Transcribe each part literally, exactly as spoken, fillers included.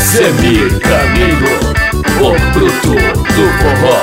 Semir Camilo, o bruto do forró.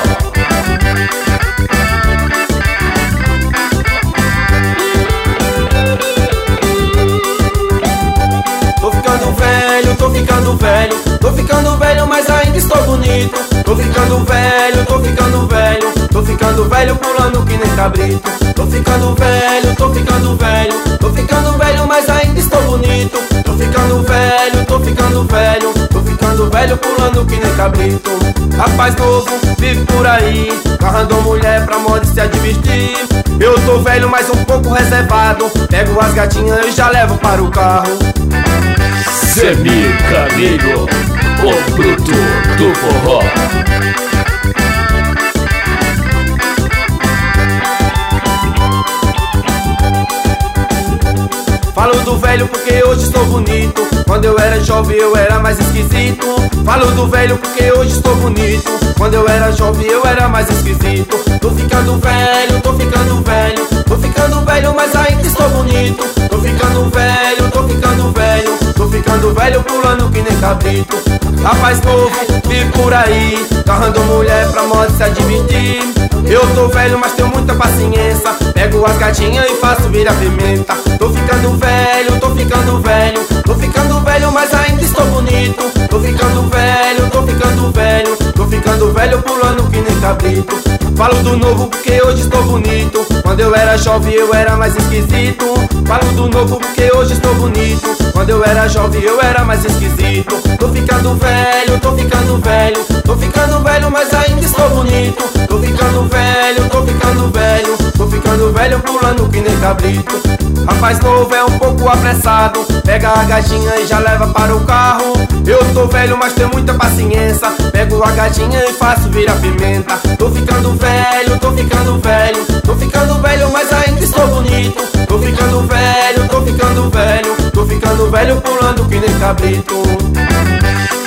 Tô ficando velho, tô ficando velho, tô ficando velho, mas ainda estou bonito. Tô ficando velho, tô ficando velho, tô ficando velho pulando que nem cabrito. Tô ficando velho, tô ficando velho, tô ficando velho, mas ainda estou bonito. Tô ficando velho, tô ficando velho, tô ficando velho pulando que nem cabrito. Rapaz novo, vive por aí, agarrando mulher pra moda se advestir. Eu tô velho, mas um pouco reservado, pego as gatinhas e já levo para o carro. Semir Camilo, o bruto do forró. Falo do velho porque hoje estou bonito, quando eu era jovem eu era mais esquisito. Falo do velho porque hoje estou bonito, quando eu era jovem eu era mais esquisito. Tô ficando velho, tô ficando velho, tô ficando velho, mas ainda estou bonito. Tô ficando velho, tô ficando velho, tô ficando velho pulando que nem cabrito. Rapaz novo, vive por aí, agarrando mulher pra moda se admitir. Eu tô velho, mas tenho muita paciência, pego as gatinhas e faço virar pimenta. Tô ficando velho, tô ficando velho, tô ficando velho, mas ainda estou bonito. Tô ficando velho, tô ficando velho, tô ficando velho pulando que nem cabrito. Falo do novo porque hoje estou bonito, quando eu era jovem eu era mais esquisito. Falo do novo porque hoje estou bonito, quando eu era jovem eu era mais esquisito. Tô ficando velho, tô ficando velho, tô ficando velho, mas ainda estou bonito. Tô ficando velho, tô ficando velho, tô ficando velho pulando que nem cabrito. Rapaz novo é um pouco apressado, pega a gatinha e já leva para o carro. Eu tô velho, mas tenho muita paciência, pego a gatinha e faço virar pimenta. Tô ficando velho, tô ficando velho, tô ficando velho, mas ainda estou bonito. Tô ficando velho, tô ficando velho, tô ficando velho pulando que nem cabrito.